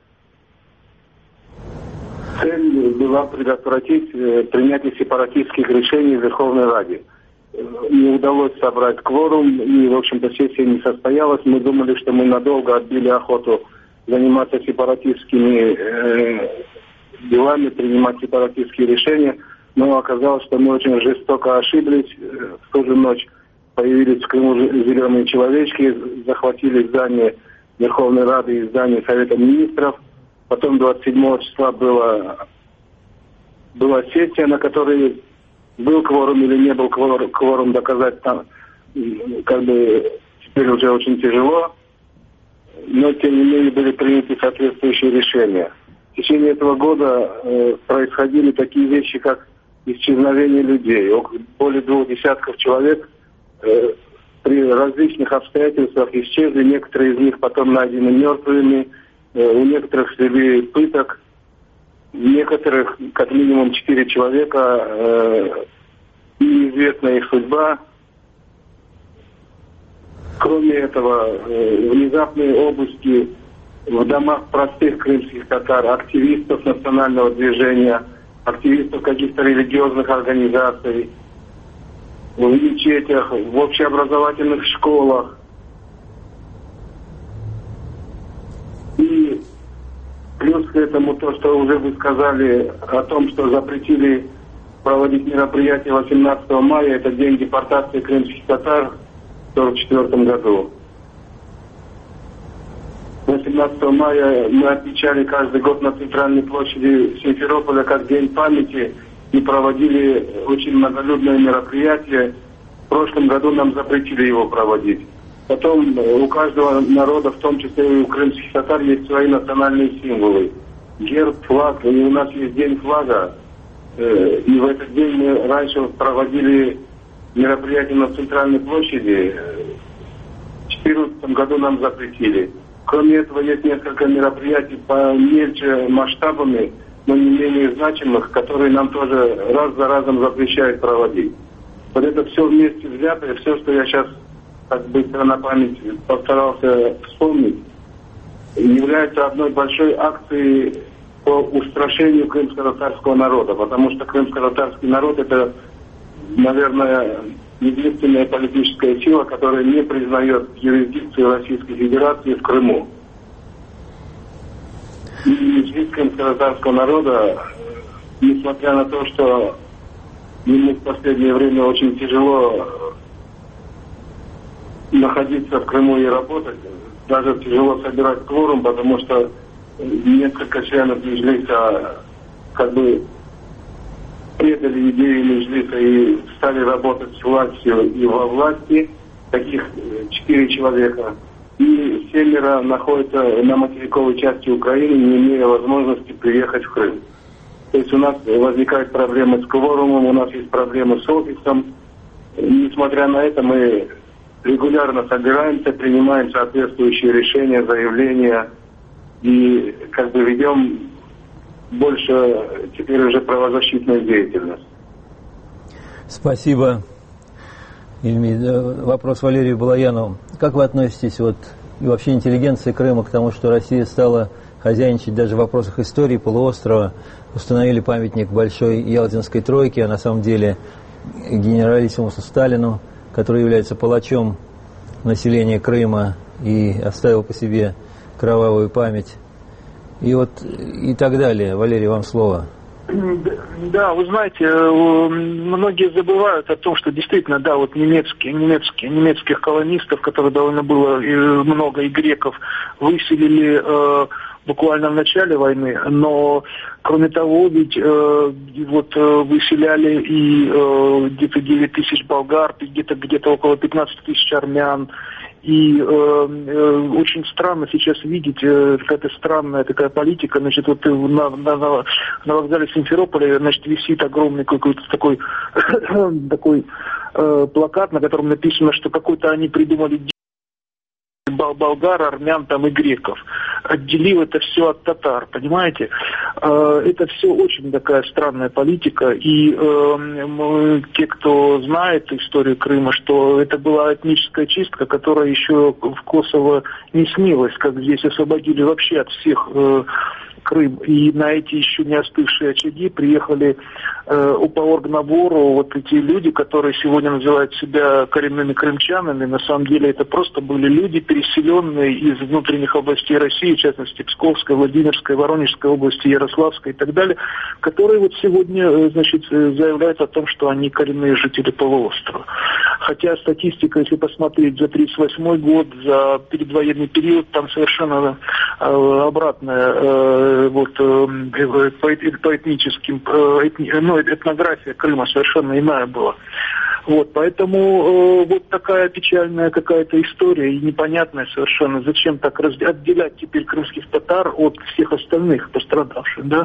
Цель была предотвратить э, принятие сепаратистских решений в Верховной Раде. Не удалось собрать кворум, и, в общем-то, сессия не состоялась. Мы думали, что мы надолго отбили охоту заниматься сепаратистскими э, делами, принимать сепаратистские решения, но оказалось, что мы очень жестоко ошиблись. В ту же ночь появились в Крыму зеленые человечки, захватили здание Верховной Рады и здание Совета Министров. Потом двадцать седьмого числа была, была сессия, на которой был кворум или не был кворум, кворум доказать там, как бы, теперь уже очень тяжело. Но, тем не менее, были приняты соответствующие решения. В течение этого года э, происходили такие вещи, как исчезновение людей. Более двух десятков человек э, при различных обстоятельствах исчезли. Некоторые из них потом найдены мертвыми. Э, у некоторых следы пыток. Некоторых, как минимум четыре человека, э, неизвестна их судьба. Кроме этого, внезапные обыски в домах простых крымских татар, активистов национального движения, активистов каких-то религиозных организаций, в мечетях, в общеобразовательных школах. И плюс к этому то, что уже вы сказали о том, что запретили проводить мероприятия восемнадцатого мая, это день депортации крымских татар, в сорок четвёртом году. восемнадцатого мая мы отмечали каждый год на центральной площади Симферополя как День памяти и проводили очень многолюдное мероприятие. В прошлом году нам запретили его проводить. Потом у каждого народа, в том числе и у крымских татар, есть свои национальные символы. Герб, флаг, и у нас есть День флага. И в этот день мы раньше проводили мероприятие на центральной площади. В две тысячи четырнадцатом году нам запретили. Кроме этого, есть несколько мероприятий помельче масштабами, но не менее значимых, которые нам тоже раз за разом запрещают проводить. Вот это все вместе взятое, все, что я сейчас так быстро на память постарался вспомнить, является одной большой акцией по устрашению крымско-татарского народа, потому что крымско-татарский народ — это, наверное, единственная политическая сила, которая не признает юрисдикцию Российской Федерации в Крыму. И Меджлис крымско-татарского народа, несмотря на то, что ему в последнее время очень тяжело находиться в Крыму и работать, даже тяжело собирать кворум, потому что несколько членов Меджлиса как бы предали идеи Меджлиса и стали работать с властью и во власти, таких четыре человека. И семеро находятся на материковой части Украины, не имея возможности приехать в Крым. То есть у нас возникают проблемы с кворумом, у нас есть проблемы с офисом. Несмотря на это, мы регулярно собираемся, принимаем соответствующие решения, заявления и как бы ведем больше теперь уже правозащитную деятельность. Спасибо. Вопрос Валерию Балаянову. Как вы относитесь, вот, и вообще интеллигенция Крыма, к тому, что Россия стала хозяйничать даже в вопросах истории полуострова, установили памятник Большой Ялтинской тройке, а на самом деле генералиссимусу Сталину, который является палачом населения Крыма и оставил по себе кровавую память. И вот и так далее. Валерий, вам слово. Да, вы знаете, многие забывают о том, что действительно, да, вот немецкие, немецкие, немецких колонистов, которых довольно было много, и греков, выселили э, буквально в начале войны, но кроме того, ведь э, вот выселяли и э, где-то девять тысяч болгар, где-то где-то около пятнадцать тысяч армян. И э, э, очень странно сейчас видеть э, какая-то странная такая политика. Значит, вот на, на, на, на вокзале Симферополя, значит, висит огромный какой-то такой, такой э, плакат, на котором написано, что какой-то они придумали болгар, армян там и греков, отделив это все от татар, понимаете? Это все очень такая странная политика, и э, те, кто знает историю Крыма, что это была этническая чистка, которая еще в Косово не снилась, как здесь освободили вообще от всех э, Крым. И на эти еще не остывшие очаги приехали э, по оргнабору вот эти люди, которые сегодня называют себя коренными крымчанами. На самом деле это просто были люди, переселенные из внутренних областей России, в частности Псковской, Владимирской, Воронежской области, Ярославской и так далее, которые вот сегодня, значит, заявляют о том, что они коренные жители полуострова. Хотя статистика, если посмотреть за тридцать восьмой год, за предвоенный период, там совершенно э, обратная э, вот, э, по, по этническим, э, этни, ну, этнография Крыма совершенно иная была. Вот, поэтому э, вот такая печальная какая-то история и непонятная совершенно, зачем так раз, отделять теперь крымских татар от всех остальных пострадавших, да.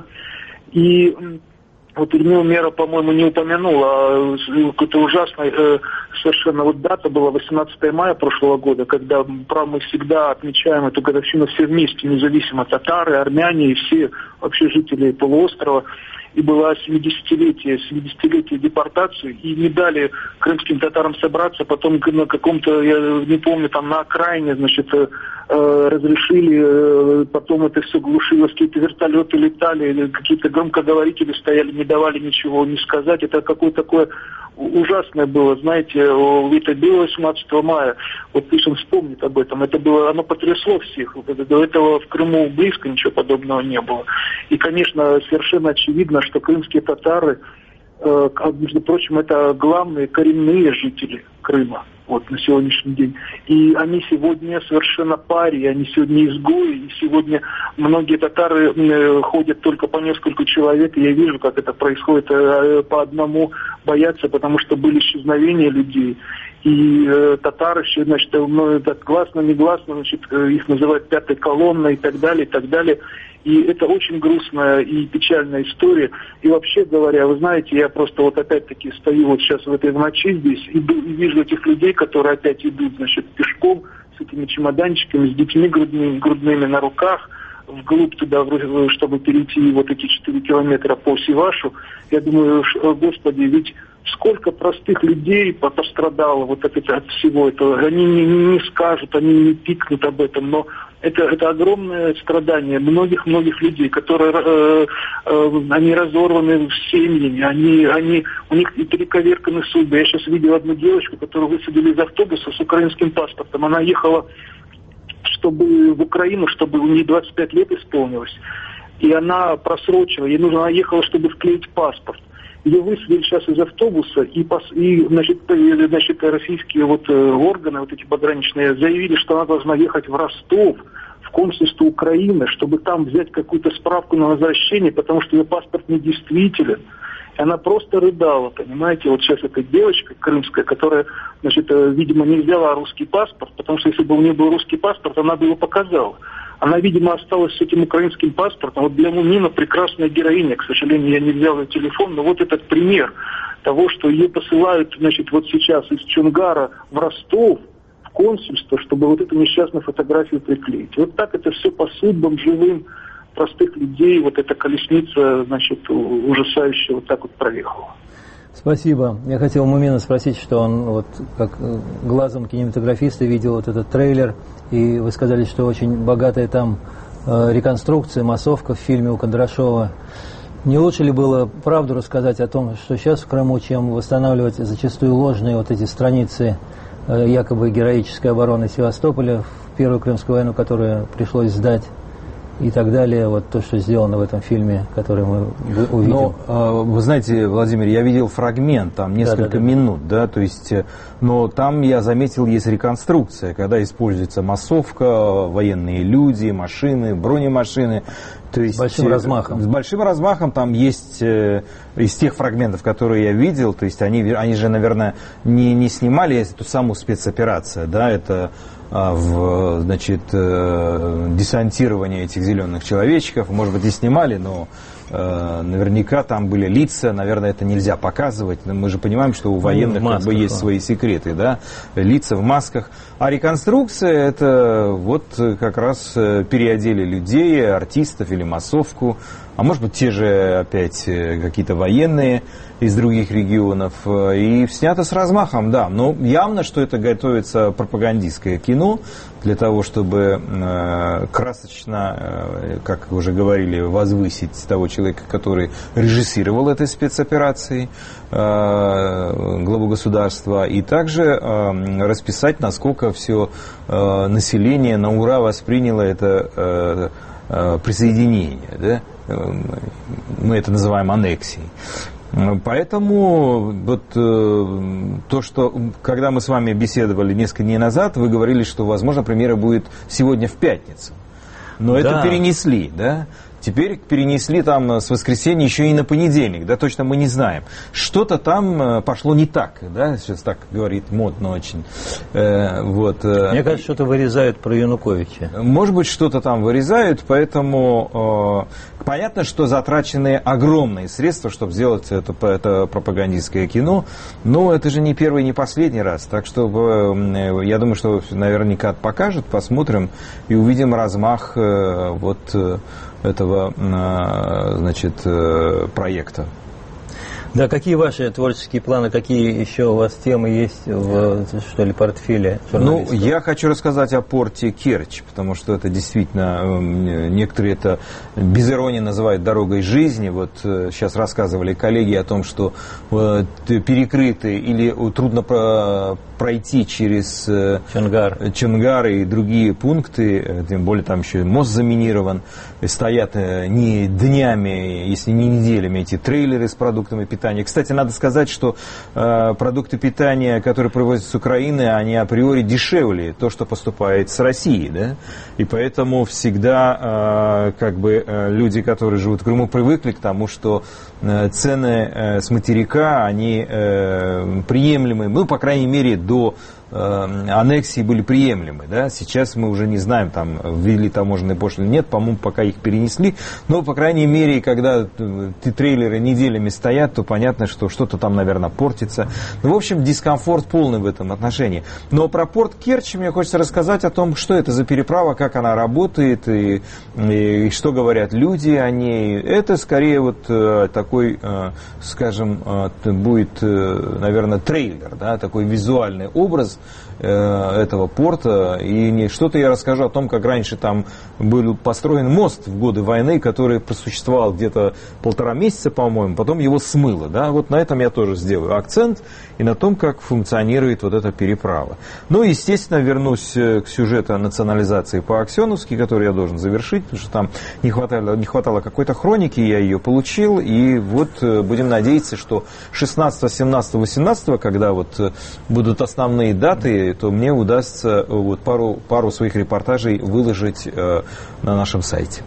И вот Людмила Мера, по-моему, не упомянула, а какой-то ужасной э, совершенно вот дата была восемнадцатое мая прошлого года, когда мы всегда отмечаем эту годовщину все вместе, независимо татары, армяне и все вообще жители полуострова. И было семидесятилетие, семидесятилетие депортации, и не дали крымским татарам собраться, потом на каком-то, я не помню, там на окраине, значит, э, разрешили, э, потом это все глушилось, какие-то вертолеты летали, какие-то громкоговорители стояли, не давали ничего не сказать. Это какое-то такое ужасное было, знаете, это было восемнадцатого мая, вот пусть он вспомнит об этом, это было, оно потрясло всех, до этого в Крыму близко ничего подобного не было. И, конечно, совершенно очевидно, что крымские татары, э, между прочим, это главные коренные жители Крыма вот, на сегодняшний день. И они сегодня совершенно пари, они сегодня изгои, и сегодня многие татары э, ходят только по несколько человек, и я вижу, как это происходит, э, по одному боятся, потому что были исчезновения людей. И э, татары, значит, ну, так гласно, негласно, значит, их называют пятой колонной и так далее, и так далее. И это очень грустная и печальная история. И вообще говоря, вы знаете, я просто вот опять-таки стою вот сейчас в этой ночи здесь, иду и вижу этих людей, которые опять идут, значит, пешком с этими чемоданчиками, с детьми грудными, грудными на руках, вглубь туда, чтобы перейти вот эти четыре километра по Севашу. Я думаю, Господи, ведь сколько простых людей пострадало вот от, от всего этого. Они не, не скажут, они не пикнут об этом, но это, это огромное страдание многих-многих людей, которые э, э, они разорваны семьями, они, они, у них и перековерканы судьбы. Я сейчас видел одну девочку, которую высадили из автобуса с украинским паспортом. Она ехала чтобы в Украину, чтобы у нее двадцать пять лет исполнилось. И она просрочила, ей нужно, она ехала, чтобы вклеить паспорт. Ее высадили сейчас из автобуса, и, и значит, значит, российские вот, органы, вот эти пограничные, заявили, что она должна ехать в Ростов, в консульство Украины, чтобы там взять какую-то справку на возвращение, потому что ее паспорт недействителен. И она просто рыдала, понимаете, вот сейчас эта девочка крымская, которая, значит, видимо, не взяла русский паспорт, потому что если бы у нее был русский паспорт, она бы его показала. Она, видимо, осталась с этим украинским паспортом. Вот для Нина прекрасная героиня, к сожалению, я не взял ее телефон, но вот этот пример того, что ее посылают, значит, вот сейчас из Чонгара в Ростов, в консульство, чтобы вот эту несчастную фотографию приклеить. Вот так это все по судьбам живым простых людей, вот эта колесница, значит, ужасающая, вот так вот проехала. Спасибо. Я хотел Мумина спросить, что он вот как глазом кинематографиста видел вот этот трейлер, и вы сказали, что очень богатая там э, реконструкция, массовка в фильме у Кондрашова. Не лучше ли было правду рассказать о том, что сейчас в Крыму, чем восстанавливать зачастую ложные вот эти страницы э, якобы героической обороны Севастополя в Первую Крымскую войну, которую пришлось сдать? и так далее, вот то, что сделано в этом фильме, который мы увидим. Но, вы знаете, Владимир, я видел фрагмент, там несколько да, да, да. минут, да, то есть, но там я заметил, есть реконструкция, когда используется массовка, военные люди, машины, бронемашины. То есть, с большим размахом. С большим размахом там есть, из тех фрагментов, которые я видел, то есть они, они же, наверное, не, не снимали эту саму спецоперацию, да, это в, значит, десантирование этих зеленых человечков, может быть, и снимали, но наверняка там были лица, наверное, это нельзя показывать. Мы же понимаем, что у военных ну, масках, как бы есть свои секреты, да, лица в масках. А реконструкция — это вот как раз переодели людей, артистов или массовку, а может быть, те же опять какие-то военные из других регионов. И снято с размахом, да. Но явно, что это готовится пропагандистское кино для того, чтобы э, красочно, э, как уже говорили, возвысить того человека, который режиссировал этой спецоперации, э, главу государства, и также э, расписать, насколько все э, население на ура восприняло это э, э, присоединение, да? Мы это называем аннексией. Поэтому вот э, то, что когда мы с вами беседовали несколько дней назад, вы говорили, что, возможно, премьера будет сегодня в пятницу. Но да. это перенесли, да? Теперь перенесли там с воскресенья еще и на понедельник, да, точно мы не знаем. Что-то там пошло не так, да, сейчас так говорит модно очень. Э, вот. Мне кажется, что-то вырезают про Януковича. Может быть, что-то там вырезают, поэтому э, понятно, что затрачены огромные средства, чтобы сделать это, это пропагандистское кино, но это же не первый, не последний раз, так что э, я думаю, что наверняка покажут, посмотрим и увидим размах э, вот э, этого, значит, проекта. Да, какие ваши творческие планы, какие еще у вас темы есть в, что ли, портфеле журналистов? Ну, я хочу рассказать о порте Керчь, потому что это действительно, некоторые это без иронии называют дорогой жизни. Вот сейчас рассказывали коллеги о том, что перекрыты или трудно пройти через Чонгар. Чонгар и другие пункты, тем более там еще мост заминирован, стоят не днями, если не неделями эти трейлеры с продуктами питания. Кстати, надо сказать, что э, продукты питания, которые привозят с Украины, они априори дешевле то, что поступает с России, да? И поэтому всегда э, как бы э, люди, которые живут в Крыму, привыкли к тому, что э, цены э, с материка, они э, приемлемы, ну, по крайней мере, до аннексии были приемлемы, да, сейчас мы уже не знаем, там, ввели таможенные пошлины, нет, по-моему, пока их перенесли, но, по крайней мере, когда трейлеры неделями стоят, то понятно, что что-то там, наверное, портится. Ну, в общем, дискомфорт полный в этом отношении. Но про порт Керчь мне хочется рассказать о том, что это за переправа, как она работает, и, и, и что говорят люди о ней. Это, скорее, вот такой, скажем, будет, наверное, трейлер, да, такой визуальный образ этого порта, и не что-то я расскажу о том, как раньше там был построен мост в годы войны, который просуществовал где-то полтора месяца, по-моему, потом его смыло, да, вот на этом я тоже сделаю акцент, и на том, как функционирует вот эта переправа. Ну, естественно, вернусь к сюжету о национализации по-аксеновски, который я должен завершить, потому что там не хватало, не хватало какой-то хроники, я ее получил, и вот будем надеяться, что шестнадцатого, семнадцатого, восемнадцатого, когда вот будут основные даты, то мне удастся вот пару, пару своих репортажей выложить э, на нашем сайте.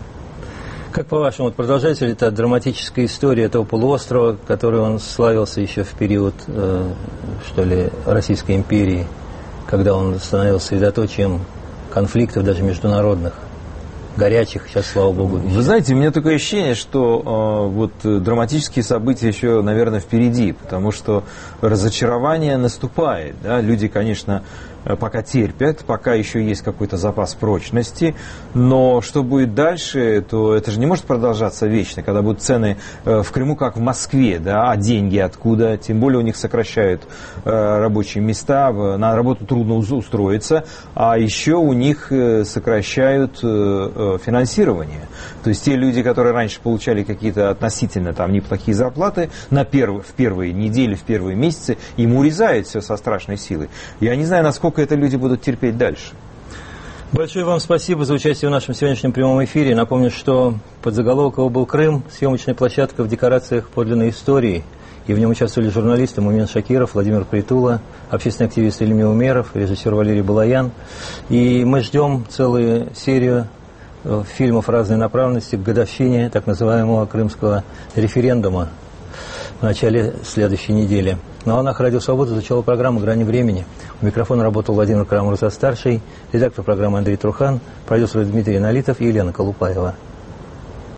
Как по-вашему, вот продолжается ли эта драматическая история этого полуострова, который он славился еще в период, э, что ли, Российской империи, когда он становился средоточием конфликтов даже международных? Горячих, сейчас, слава богу. Вы знаете, у меня такое ощущение, что э, вот драматические события еще, наверное, впереди, потому что разочарование наступает. Да? Люди, конечно, пока терпят, пока еще есть какой-то запас прочности, но что будет дальше, то это же не может продолжаться вечно, когда будут цены в Крыму, как в Москве, да, а деньги откуда, тем более у них сокращают рабочие места, на работу трудно устроиться, а еще у них сокращают финансирование. То есть те люди, которые раньше получали какие-то относительно там неплохие зарплаты, на перв, в первые недели, в первые месяцы, им урезают все со страшной силой. Я не знаю, насколько это люди будут терпеть дальше. Большое вам спасибо за участие в нашем сегодняшнем прямом эфире. Напомню, что подзаголовок его был «Крым. Съемочная площадка в декорациях подлинной истории». И в нем участвовали журналисты Мумин Шакиров, Владимир Притула, общественный активист Ильми Умеров, режиссер Валерий Балаян. И мы ждем целую серию фильмов разной направленности к годовщине так называемого крымского референдума в начале следующей недели. На волнах Радио Свобода звучала программа «Грани времени». У микрофона работал Владимир Карамурза-старший, редактор программы Андрей Трухан, продюсер Дмитрий Налитов и Елена Колупаева.